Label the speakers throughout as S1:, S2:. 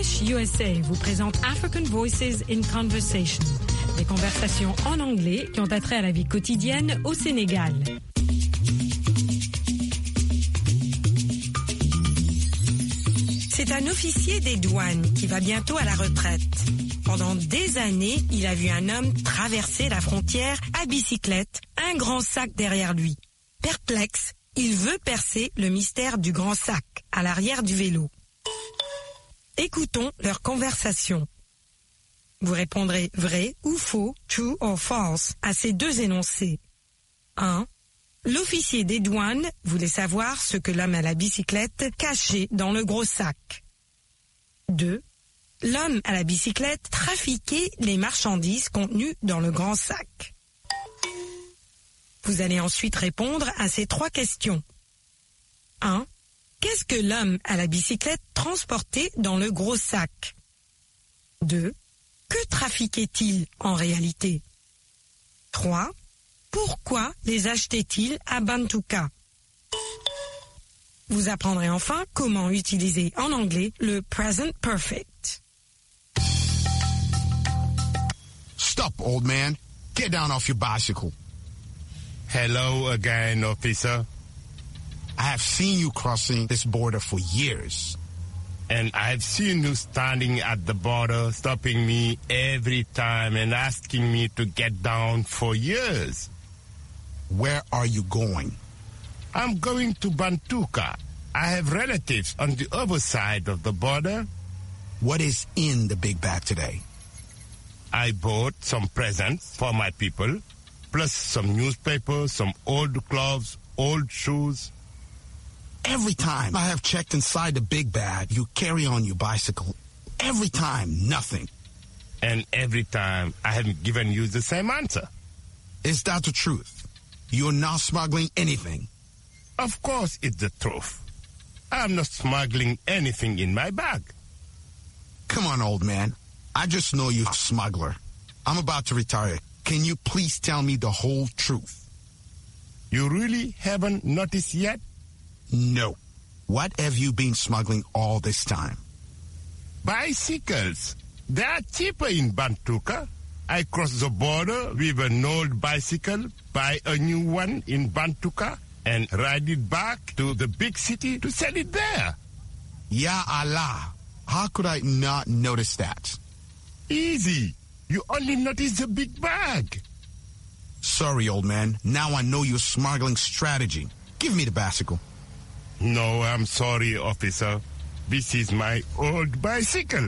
S1: English USA vous présente African Voices in Conversation, des conversations en anglais qui ont attrait à la vie quotidienne au Sénégal. C'est un officier des douanes qui va bientôt à la retraite. Pendant des années, il a vu un homme traverser la frontière à bicyclette, un grand sac derrière lui. Perplexe, il veut percer le mystère du grand sac à l'arrière du vélo. Écoutons leur conversation. Vous répondrez vrai ou faux, true or false, à ces deux énoncés. 1. L'officier des douanes voulait savoir ce que l'homme à la bicyclette cachait dans le gros sac. 2. L'homme à la bicyclette trafiquait les marchandises contenues dans le grand sac. Vous allez ensuite répondre à ces trois questions. 1. Qu'est-ce que l'homme à la bicyclette transportait dans le gros sac? 2. Que trafiquait-il en réalité? 3. Pourquoi les achetait-il à Bantuka? Vous apprendrez enfin comment utiliser en anglais le present perfect.
S2: Stop, old man. Get down off your bicycle.
S3: Hello again, officer.
S2: I have seen you crossing this border for years.
S3: And I've seen you standing at the border, stopping me every time and asking me to get down for years.
S2: Where are you going?
S3: I'm going to Bantuka. I have relatives on the other side of the border.
S2: What is in the big bag today?
S3: I bought some presents for my people, plus some newspapers, some old clothes, old shoes.
S2: Every time I have checked inside the big bag you carry on your bicycle, every time, nothing.
S3: And every time I have given you the same answer.
S2: Is that the truth? You're not smuggling anything?
S3: Of course it's the truth. I'm not smuggling anything in my bag.
S2: Come on, old man. I just know you're a smuggler. I'm about to retire. Can you please tell me the whole truth?
S3: You really haven't noticed yet?
S2: No. What have you been smuggling all this time?
S3: Bicycles. They are cheaper in Bantuka. I cross the border with an old bicycle, buy a new one in Bantuka, and ride it back to the big city to sell it there.
S2: Ya Allah. How could I not notice that?
S3: Easy. You only notice the big bag.
S2: Sorry, old man. Now I know your smuggling strategy. Give me the bicycle.
S3: No, I'm sorry, officer. This is my old bicycle.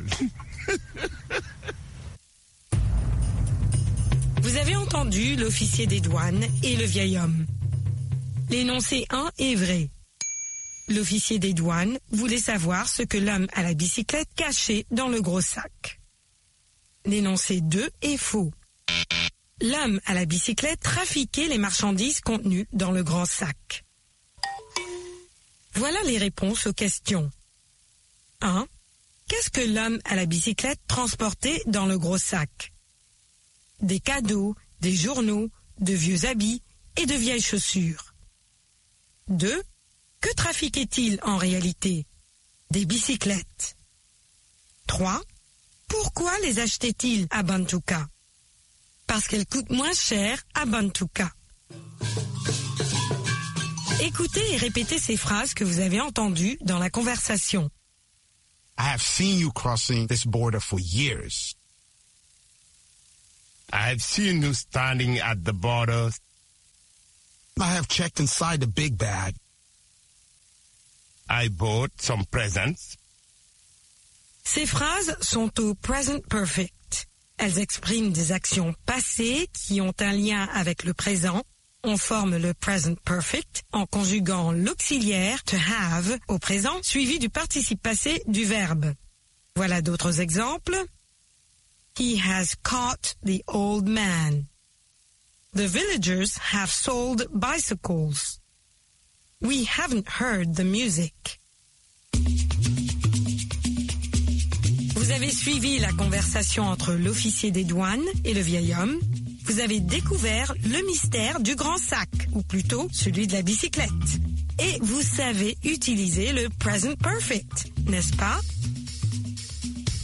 S1: Vous avez entendu l'officier des douanes et le vieil homme. L'énoncé 1 est vrai. L'officier des douanes voulait savoir ce que l'homme à la bicyclette cachait dans le gros sac. L'énoncé 2 est faux. L'homme à la bicyclette trafiquait les marchandises contenues dans le grand sac. Voilà les réponses aux questions. 1. Qu'est-ce que l'homme à la bicyclette transportait dans le gros sac? Des cadeaux, des journaux, de vieux habits et de vieilles chaussures. 2. Que trafiquait-il en réalité? Des bicyclettes. 3. Pourquoi les achetait-il à Bantuka? Parce qu'elles coûtent moins cher à Bantuka. Écoutez et répétez ces phrases que vous avez entendues dans la conversation.
S2: I have seen you crossing this border for years.
S3: I've seen you standing at the border.
S2: I have checked inside the big bag.
S3: I bought some presents.
S1: Ces phrases sont au present perfect. Elles expriment des actions passées qui ont un lien avec le présent. On forme le present perfect en conjuguant l'auxiliaire to have au présent suivi du participe passé du verbe. Voilà d'autres exemples. He has caught the old man. The villagers have sold bicycles. We haven't heard the music. Vous avez suivi la conversation entre l'officier des douanes et le vieil homme. Vous avez découvert le mystère du grand sac, ou plutôt celui de la bicyclette. Et vous savez utiliser le present perfect, n'est-ce pas?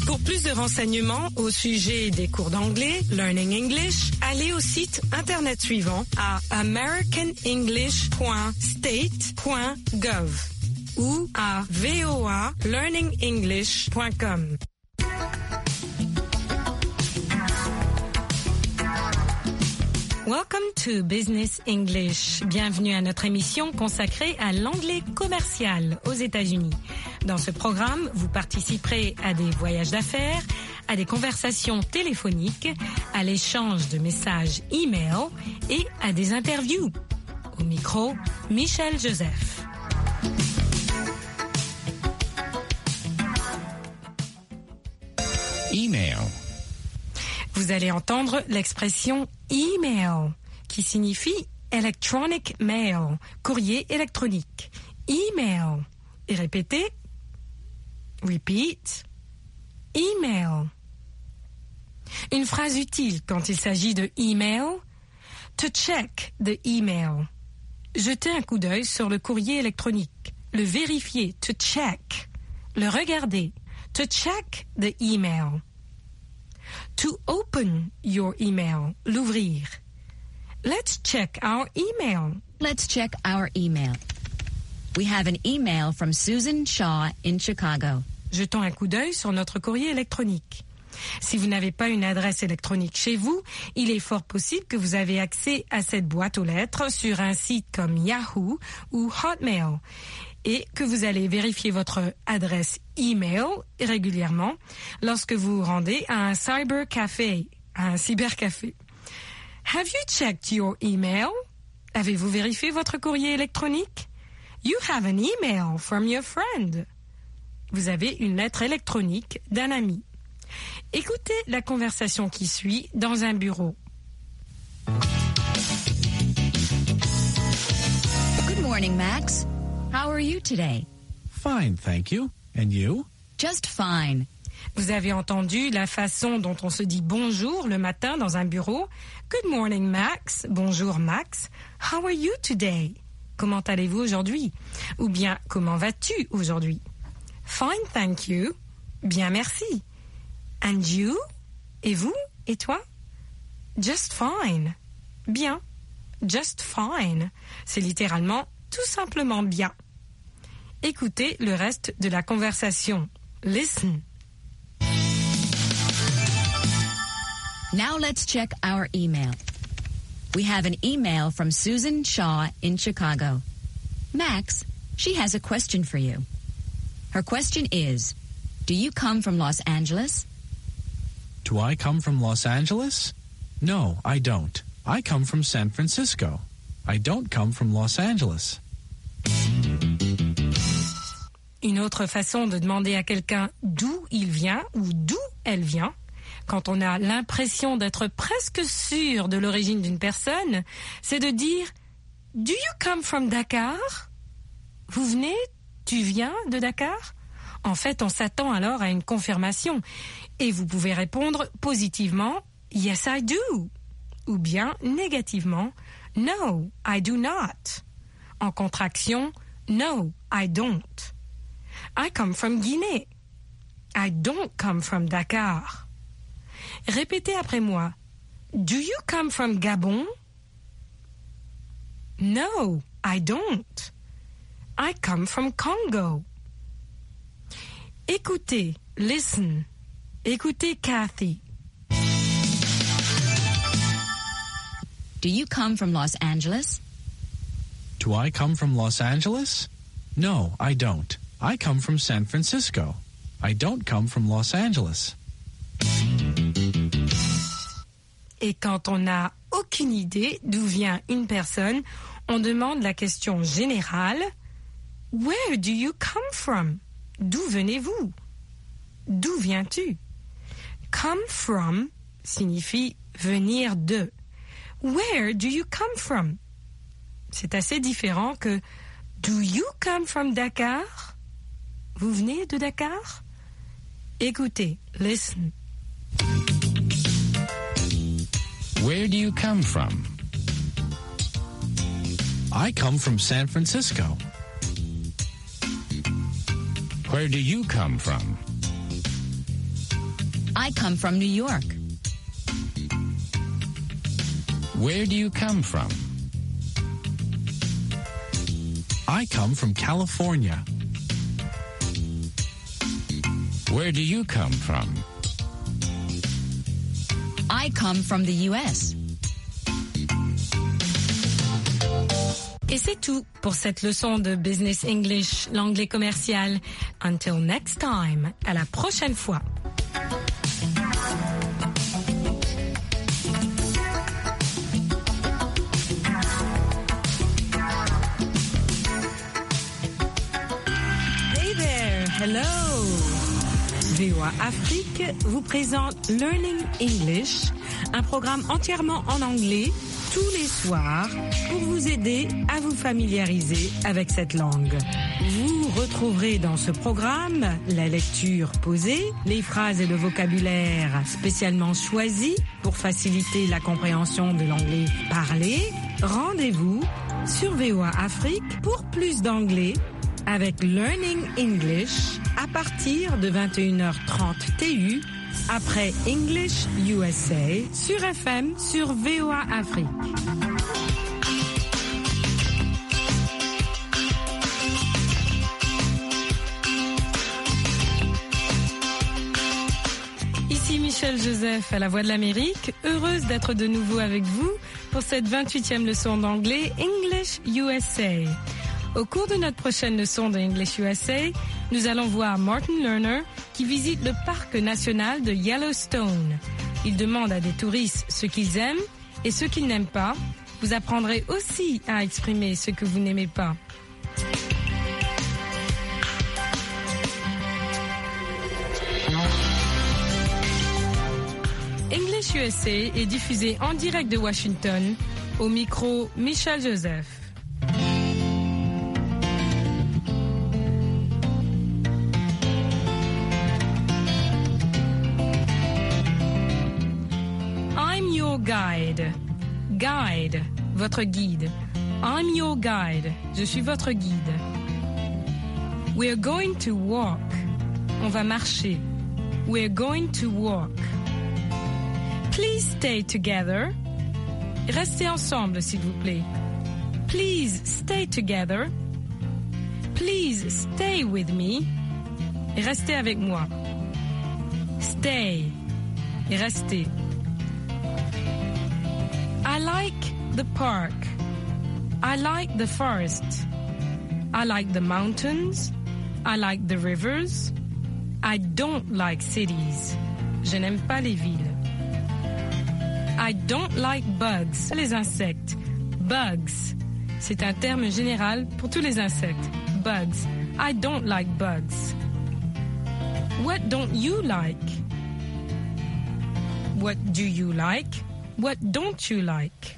S1: Pour plus de renseignements au sujet des cours d'anglais, Learning English, allez au site internet suivant à americanenglish.state.gov ou à voalearningenglish.com. Welcome to Business English. Bienvenue à notre émission consacrée à l'anglais commercial aux États-Unis. Dans ce programme, vous participerez à des voyages d'affaires, à des conversations téléphoniques, à l'échange de messages e-mail et à des interviews. Au micro, Michel Joseph.
S4: Email.
S1: Vous allez entendre l'expression email, qui signifie electronic mail, courrier électronique. Email. Et répétez. Repeat. Email. Une phrase utile quand il s'agit de email. To check the email. Jeter un coup d'œil sur le courrier électronique. Le vérifier. To check. Le regarder. To check the email. To open your email, l'ouvrir. Let's check our email.
S5: Let's check our email. We have an email from Susan Shaw in Chicago.
S1: Jetons un coup d'œil sur notre courrier électronique. Si vous n'avez pas une adresse électronique chez vous, il est fort possible que vous avez accès à cette boîte aux lettres sur un site comme Yahoo ou Hotmail et que vous allez vérifier votre adresse email régulièrement lorsque vous vous rendez à un cybercafé. Have you checked your email? Avez-vous vérifié votre courrier électronique? You have an email from your friend. Vous avez une lettre électronique d'un ami. Écoutez la conversation qui suit dans un bureau.
S5: Good morning, Max. How are you today?
S4: Fine, thank you. And you?
S5: Just fine.
S1: Vous avez entendu la façon dont on se dit bonjour le matin dans un bureau. Good morning, Max. Bonjour, Max. How are you today? Comment allez-vous aujourd'hui? Ou bien, comment vas-tu aujourd'hui? Fine, thank you. Bien, merci. And you? Et vous? Et toi? Just fine. Bien. Just fine. C'est littéralement tout simplement bien. Écoutez le reste de la conversation. Listen.
S5: Now let's check our email. We have an email from Susan Shaw in Chicago. Max, she has a question for you. Her question is, do you come from Los Angeles?
S4: Do I come from Los Angeles? No, I don't. I come from San Francisco. I don't come from Los Angeles.
S1: Une autre façon de demander à quelqu'un d'où il vient ou d'où elle vient, quand on a l'impression d'être presque sûr de l'origine d'une personne, c'est de dire « Do you come from Dakar ?» Vous venez, tu viens de Dakar? En fait, on s'attend alors à une confirmation et vous pouvez répondre positivement « Yes, I do » ou bien négativement « No, I do not ». En contraction « No, I don't ». I come from Guinée. I don't come from Dakar. Répétez après moi. Do you come from Gabon? No, I don't. I come from Congo. Écoutez, listen. Écoutez Kathy.
S5: Do you come from Los Angeles?
S4: Do I come from Los Angeles? No, I don't. I come from San Francisco. I don't come from Los Angeles.
S1: Et quand on n'a aucune idée d'où vient une personne, on demande la question générale « Where do you come from ?» D'où venez-vous? D'où viens-tu? Come from signifie venir de. Where do you come from? C'est assez différent que Do you come from Dakar? Vous venez de Dakar? Écoutez, listen.
S4: Where do you come from? I come from San Francisco. Where do you come from?
S5: I come from New York.
S6: Where do you come from?
S4: I come from California.
S6: Where do you come from?
S5: I come from the U.S.
S1: Et c'est tout pour cette leçon de Business English, l'anglais commercial. Until next time, à la prochaine fois. Hey there, hello. VOA Afrique vous présente Learning English, un programme entièrement en anglais tous les soirs pour vous aider à vous familiariser avec cette langue. Vous retrouverez dans ce programme la lecture posée, les phrases et le vocabulaire spécialement choisis pour faciliter la compréhension de l'anglais parlé. Rendez-vous sur VOA Afrique pour plus d'anglais avec Learning English à partir de 21h30 TU après English USA sur FM sur VOA Afrique. Ici Michel Joseph à la Voix de l'Amérique, heureuse d'être de nouveau avec vous pour cette 28e leçon d'anglais English USA. Au cours de notre prochaine leçon de English USA, nous allons voir Martin Lerner qui visite le parc national de Yellowstone. Il demande à des touristes ce qu'ils aiment et ce qu'ils n'aiment pas. Vous apprendrez aussi à exprimer ce que vous n'aimez pas. English USA est diffusé en direct de Washington. Au micro, Michel Joseph. Guide, votre guide. I'm your guide. Je suis votre guide. We're going to walk. On va marcher. We're going to walk. Please stay together. Restez ensemble, s'il vous plaît. Please stay together. Please stay with me. Restez avec moi. Stay. Restez. I like the park. I like the forest. I like the mountains. I like the rivers. I don't like cities. Je n'aime pas les villes. I don't like bugs. Les insectes. Bugs. C'est un terme général pour tous les insectes. Bugs. I don't like bugs. What don't you like? What do you like? What don't you like?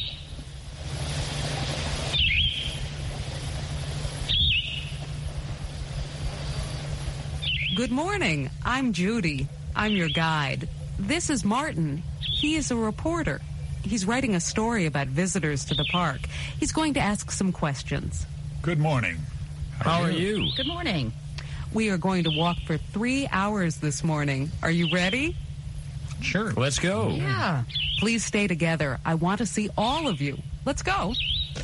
S7: Good morning. I'm Judy. I'm your guide. This is Martin. He is a reporter. He's writing a story about visitors to the park. He's going to ask some questions.
S8: Good morning.
S6: How are you?
S5: Good morning.
S7: We are going to walk for 3 hours this morning. Are you ready?
S8: Sure.
S6: Let's go.
S5: Yeah.
S7: Please stay together. I want to see all of you. Let's go.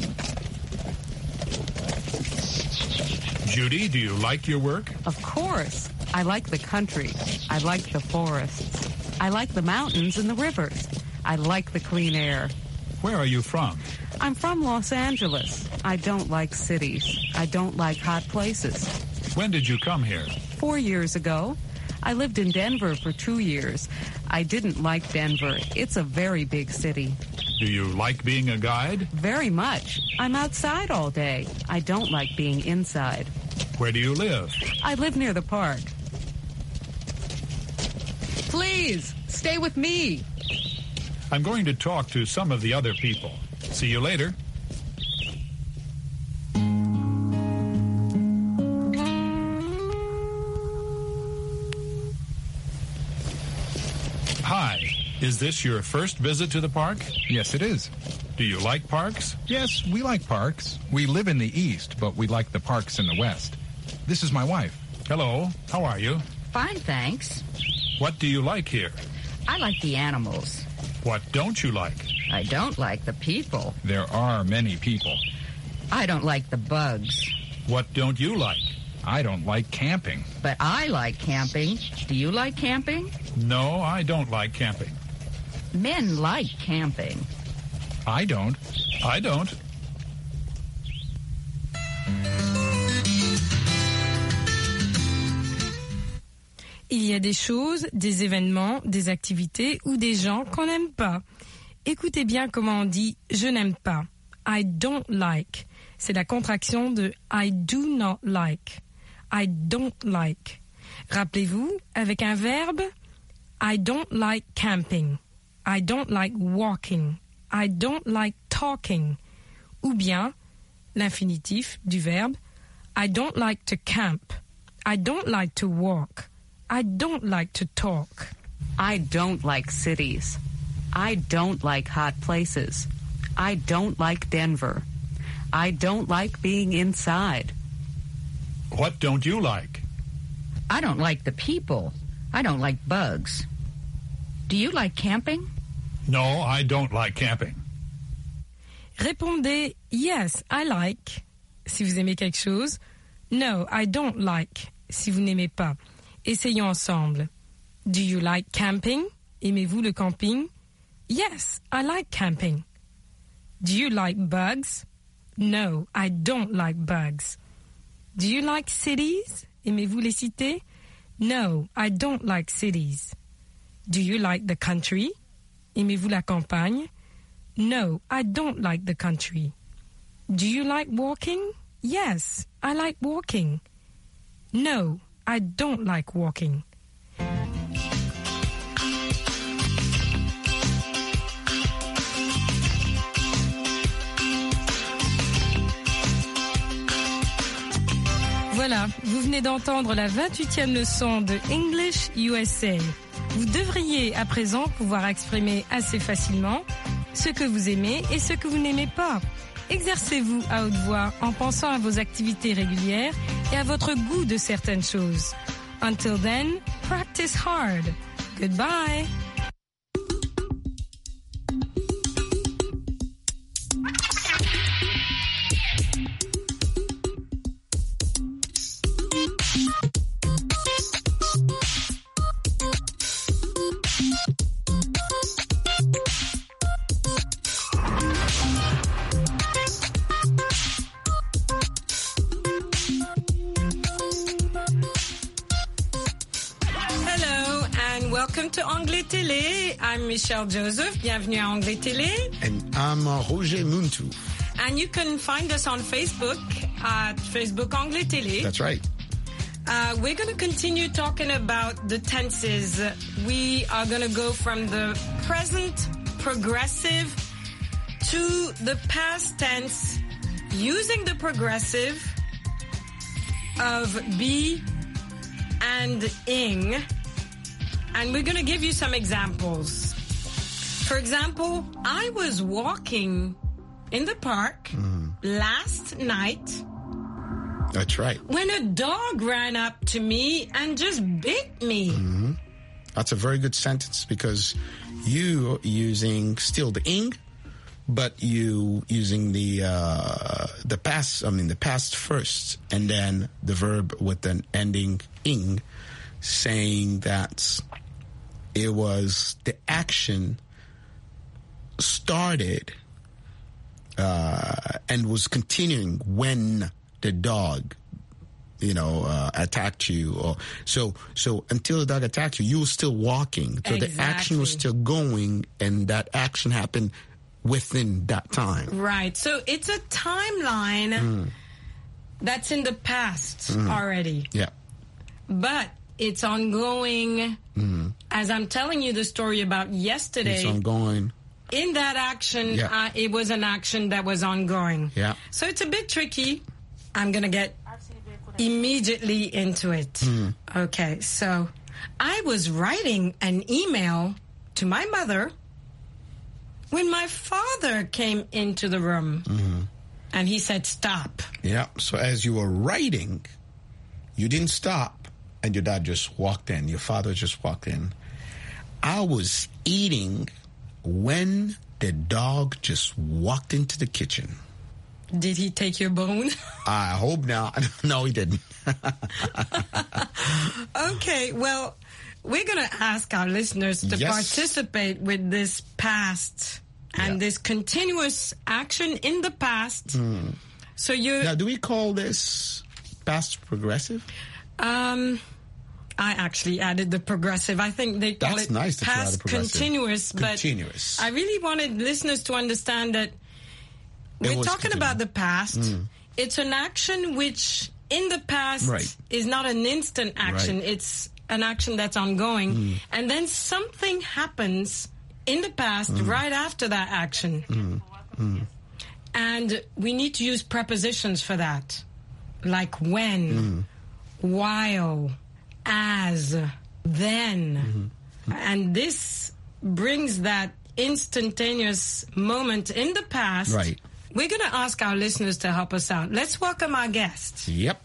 S8: Judy, do you like your work?
S7: Of course. I like the country. I like the forests. I like the mountains and the rivers. I like the clean air.
S8: Where are you from?
S7: I'm from Los Angeles. I don't like cities. I don't like hot places.
S8: When did you come here?
S7: 4 years ago. I lived in Denver for 2 years. I didn't like Denver. It's a very big city.
S8: Do you like being a guide?
S7: Very much. I'm outside all day. I don't like being inside.
S8: Where do you live?
S7: I live near the park. Please, stay with me.
S8: I'm going to talk to some of the other people. See you later. Hi. Is this your first visit to the park?
S9: Yes, it is.
S8: Do you like parks?
S9: Yes, we like parks. We live in the East, but we like the parks in the West. This is my wife.
S8: Hello. How are you?
S5: Fine, thanks.
S8: What do you like here?
S10: I like the animals.
S8: What don't you like?
S10: I don't like the people.
S9: There are many people.
S10: I don't like the bugs.
S8: What don't you like?
S9: I don't like camping.
S10: But I like camping. Do you like camping?
S8: No, I don't like camping.
S10: Men like camping.
S9: I don't.
S8: I don't.
S1: Il y a des choses, des événements, des activités ou des gens qu'on n'aime pas. Écoutez bien comment on dit « je n'aime pas ». I don't like. C'est la contraction de I do not like. I don't like. Rappelez-vous, avec un verbe, I don't like camping. I don't like walking. I don't like talking. Ou bien, l'infinitif du verbe, I don't like to camp. I don't like to walk. I don't like to talk.
S7: I don't like cities. I don't like hot places. I don't like Denver. I don't like being inside.
S8: What don't you like?
S10: I don't like the people. I don't like bugs. Do you like camping?
S8: No, I don't like camping.
S1: Répondez yes, I like si vous aimez quelque chose. No, I don't like si vous n'aimez pas. Essayons ensemble. Do you like camping? Aimez-vous le camping? Yes, I like camping. Do you like bugs? No, I don't like bugs. Do you like cities? Aimez-vous les cités? No, I don't like cities. Do you like the country? Aimez-vous la campagne? No, I don't like the country. Do you like walking? Yes, I like walking. No, I don't like walking. Voilà, vous venez d'entendre la 28e leçon de English USA. Vous devriez à présent pouvoir exprimer assez facilement ce que vous aimez et ce que vous n'aimez pas. Exercez-vous à haute voix en pensant à vos activités régulières et à votre goût de certaines choses. Until then, practice hard. Goodbye. Welcome to Anglais Télé. I'm Michelle Joseph. Bienvenue à Anglais Télé.
S2: And I'm Roger Muntu.
S1: And you can find us on Facebook at Facebook Anglais Télé.
S2: That's right.
S1: We're going to continue talking about the tenses. We are going to go from the present progressive to the past tense using the progressive of be and ing. And we're going to give you some examples. For example, I was walking in the park last night.
S2: That's right.
S1: When a dog ran up to me and just bit me.
S2: Mm-hmm. That's a very good sentence because you using still the ing, but you using the past. I mean the past first, and then the verb with an ending ing, saying that it was the action started and was continuing when the dog, attacked you, or so until the dog attacked you, you were still walking. So
S1: exactly.
S2: The action was still going, and that action happened within that time.
S1: Right. So it's a timeline that's in the past already.
S2: Yeah.
S1: But it's ongoing. As I'm telling you the story about yesterday.
S2: It's ongoing.
S1: In that action, it was an action that was ongoing.
S2: Yeah.
S1: So it's a bit tricky. I'm going to get immediately into it. Okay, so I was writing an email to my mother when my father came into the room. And he said, stop.
S2: Yeah, so as you were writing, you didn't stop. and your dad just walked in, your father just walked in. I was eating when the dog just walked into the kitchen.
S1: Did he take your bone?
S2: I hope not. No, he didn't.
S1: Okay, well, we're going to ask our listeners to participate with this past and this continuous action in the past. So
S2: now, do we call this past progressive?
S1: I actually added the progressive. I think they call it
S2: nice
S1: past continuous.
S2: Continuous.
S1: But I really wanted listeners to understand that we're talking about the past. It's an action which, in the past, is not an instant action. It's an action that's ongoing. And then something happens in the past right after that action. And we need to use prepositions for that. Like when, while, as, then. And this brings that instantaneous moment in the past.
S2: Right.
S1: We're going to ask our listeners to help us out. Let's welcome our guest.
S2: Yep.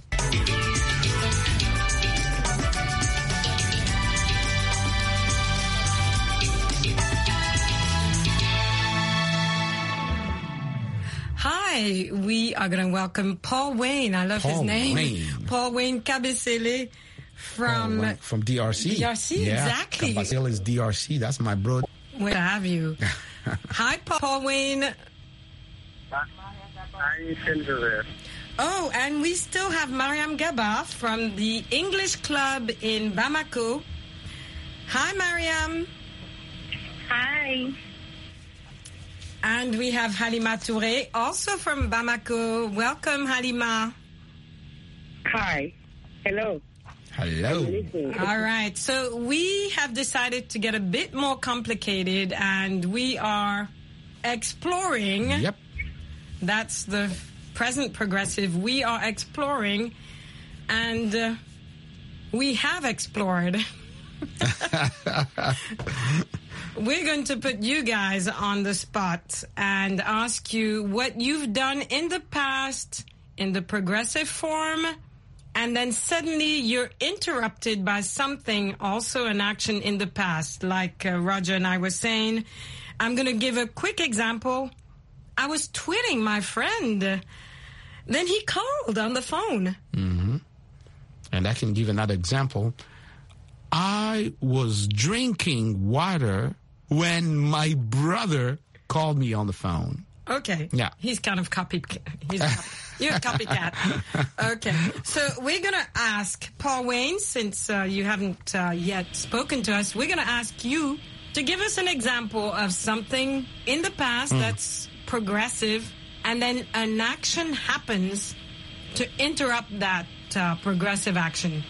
S1: Hi, we are going to welcome Paul Wayne. I love his name.
S2: Wayne.
S1: Paul Wayne Kabasele from
S2: DRC.
S1: DRC, exactly.
S2: Kabasele is DRC. That's my bro.
S1: Where have you? Hi, Paul Wayne. Oh, and we still have Mariam Gaba from the English Club in Bamako. Hi, Mariam.
S11: Hi.
S1: And we have Halima Touré, also from Bamako. Welcome, Halima.
S11: Hi. Hello.
S2: Hello.
S1: All right. So we have decided to get a bit more complicated, and we are exploring.
S2: Yep.
S1: That's the present progressive. We are exploring, and we have explored. We're going to put you guys on the spot and ask you what you've done in the past in the progressive form, and then suddenly you're interrupted by something, also an action in the past, like Roger and I were saying. I'm going to give a quick example. I was tweeting my friend. Then he called on the phone.
S2: And I can give another example. I was drinking water when my brother called me on the phone.
S1: Okay.
S2: Yeah.
S1: He's kind of you're a copycat. Okay. So we're going to ask Paul Wayne, since you haven't yet spoken to us, we're going to ask you to give us an example of something in the past that's progressive, and then an action happens to interrupt that progressive action.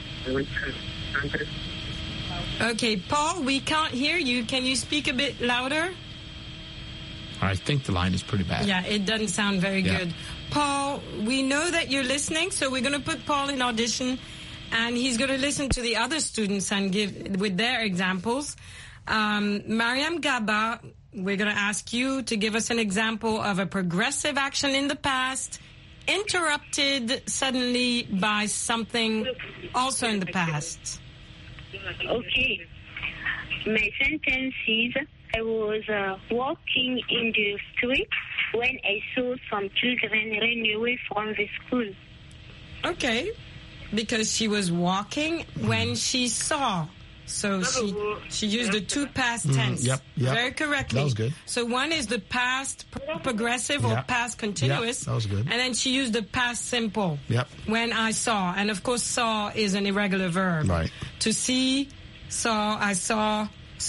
S1: Okay, Paul, we can't hear you. Can you speak a bit louder?
S2: I think the line is pretty bad.
S1: Yeah, it doesn't sound very good. Paul, we know that you're listening, so we're going to put Paul in audition, and he's going to listen to the other students and give with their examples. Mariam Gaba, we're going to ask you to give us an example of a progressive action in the past, interrupted suddenly by something also in the past.
S11: Okay. My sentence is, I was walking in the street when I saw some children run away from the school.
S1: Okay. Because she was walking when she saw. So she used the two past tense.
S2: Yep.
S1: Very correctly.
S2: That was good.
S1: So one is the past progressive or past continuous.
S2: That was good.
S1: And then she used the past simple.
S2: Yep.
S1: When I saw. And of course, saw is an irregular verb.
S2: Right.
S1: To see, saw, I saw.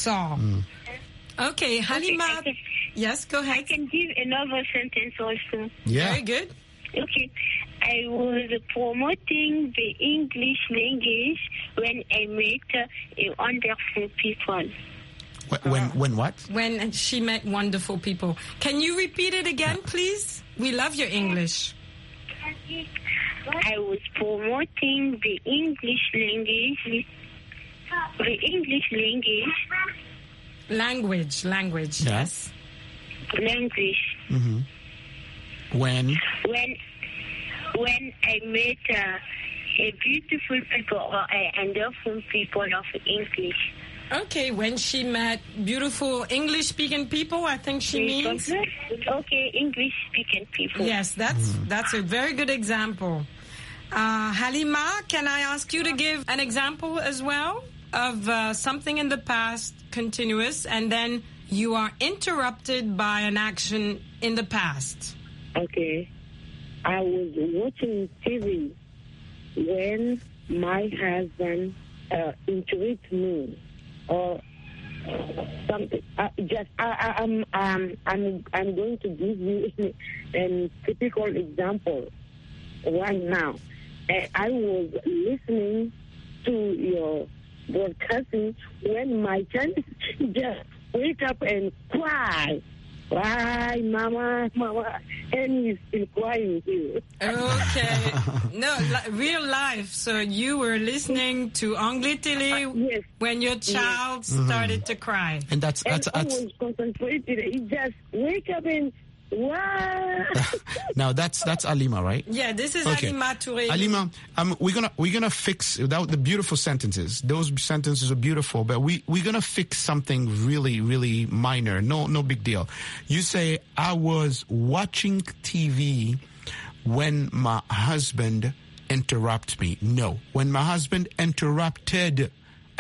S1: Okay, Halima. Yes, go ahead.
S11: I can give another sentence also.
S2: Yeah.
S1: Very good.
S11: Okay. I was promoting the English language when I met wonderful people.
S2: When what?
S1: When she met wonderful people. Can you repeat it again, please? We love your English.
S11: I was promoting the English language.
S1: Language, yes.
S11: Language.
S2: When
S11: I met a beautiful people or a wonderful people of English.
S1: Okay, when she met beautiful English-speaking people, I think she means.
S11: Okay, English-speaking people.
S1: Yes, that's a very good example. Halima, can I ask you to give an example as well of something in the past, continuous, and then you are interrupted by an action in the past?
S12: Okay. I was watching TV when my husband interrupted me or something. I'm going to give you a typical example right now. I was listening to your broadcasting when my child just wake up and cry. Why, mama, and he's still crying too.
S1: Okay. No, real life. So you were listening to Anglais Télé
S12: yes.
S1: when your child started to cry.
S2: And that's
S12: I was concentrated. He just wake up and wow.
S2: Now that's Alima, right?
S1: Yeah, this is
S2: Okay.
S1: Halima Touré.
S2: Alima, we're gonna fix without the beautiful sentences. Those sentences are beautiful, but we're gonna fix something really, really minor. No big deal. You say, I was watching TV when my husband interrupted me. No, when my husband interrupted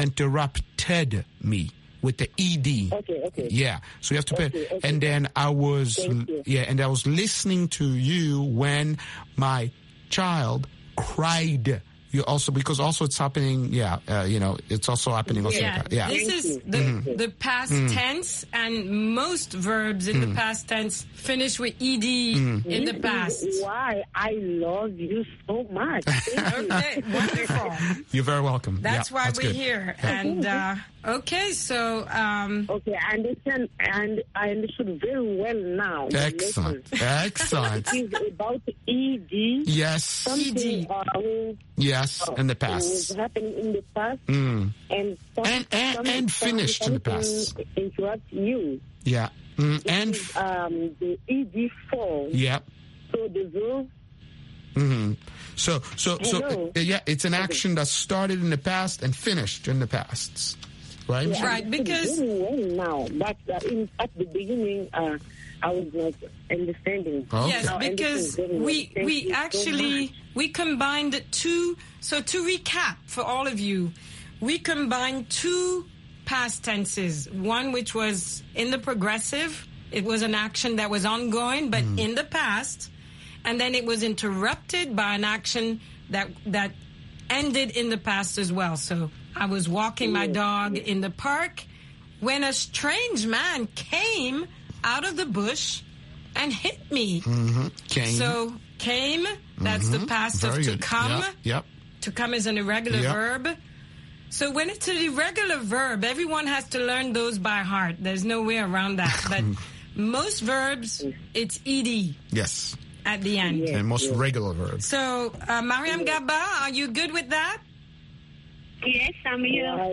S2: me. With the ED.
S12: Okay.
S2: Yeah. So you have to pay.
S12: Okay.
S2: And then I was, and I was listening to you when my child cried. You also, because also it's happening, it's also happening also.
S1: Yeah. This is the past tense, and most verbs in the past tense finish with ED in the past.
S12: Why I love you so much.
S1: Okay, wonderful.
S2: You're very welcome.
S1: That's why we're
S2: good.
S1: here. And, okay, so...
S12: okay, I understand, and I understood very well now.
S2: Excellent.
S12: It is about ED.
S2: Yes.
S12: Something
S2: yes, in the past.
S12: was happening in the past.
S2: And finished in the past.
S12: Interrupt you.
S2: Yeah. And
S12: the ED form.
S2: Yeah.
S12: So the verb.
S2: So it's an action that started in the past and finished in the past, right?
S12: Yeah,
S1: right, because
S12: well now, but at the beginning, I was not understanding.
S2: Okay.
S1: yes, because we actually we combined two. So to recap for all of you, we combined two past tenses. One which was in the progressive. It was an action that was ongoing, but in the past. And then it was interrupted by an action that ended in the past as well. So I was walking my dog in the park when a strange man came out of the bush and hit me.
S2: Came.
S1: So came, that's the past
S2: Very
S1: of to
S2: good.
S1: come.
S2: Yep.
S1: To come is an irregular verb. So when it's an irregular verb, everyone has to learn those by heart. There's no way around that. But most verbs, it's ED.
S2: Yes.
S1: At the end.
S2: And most regular verbs.
S1: So, Mariam Gaba, are you good with that?
S11: Yes, I'm here.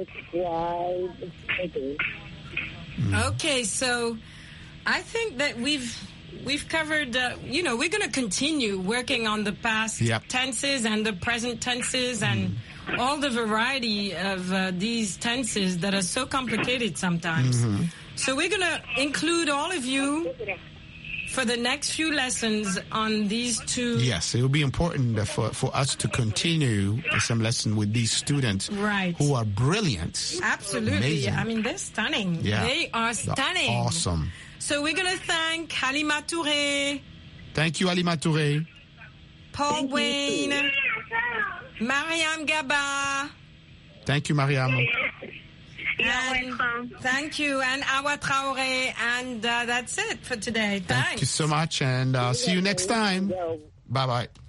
S1: Okay, so I think that we've covered, we're going to continue working on the past tenses and the present tenses and all the variety of these tenses that are so complicated sometimes. So we're going to include all of you for the next few lessons on these two.
S2: Yes, it will be important for us to continue some lesson with these students who are brilliant.
S1: Absolutely.
S2: Amazing.
S1: I mean, they're stunning.
S2: Yeah.
S1: They are stunning.
S2: They're awesome.
S1: So we're going to thank Halima Touré.
S2: Thank you, Halima Touré.
S1: Paul Wayne. Mariam Gaba.
S2: Thank you, Mariam.
S11: You're welcome.
S1: Thank you. And Awa Traoré. And that's it for today. Thanks.
S2: Thank you so much, and see you next time. Bye-bye.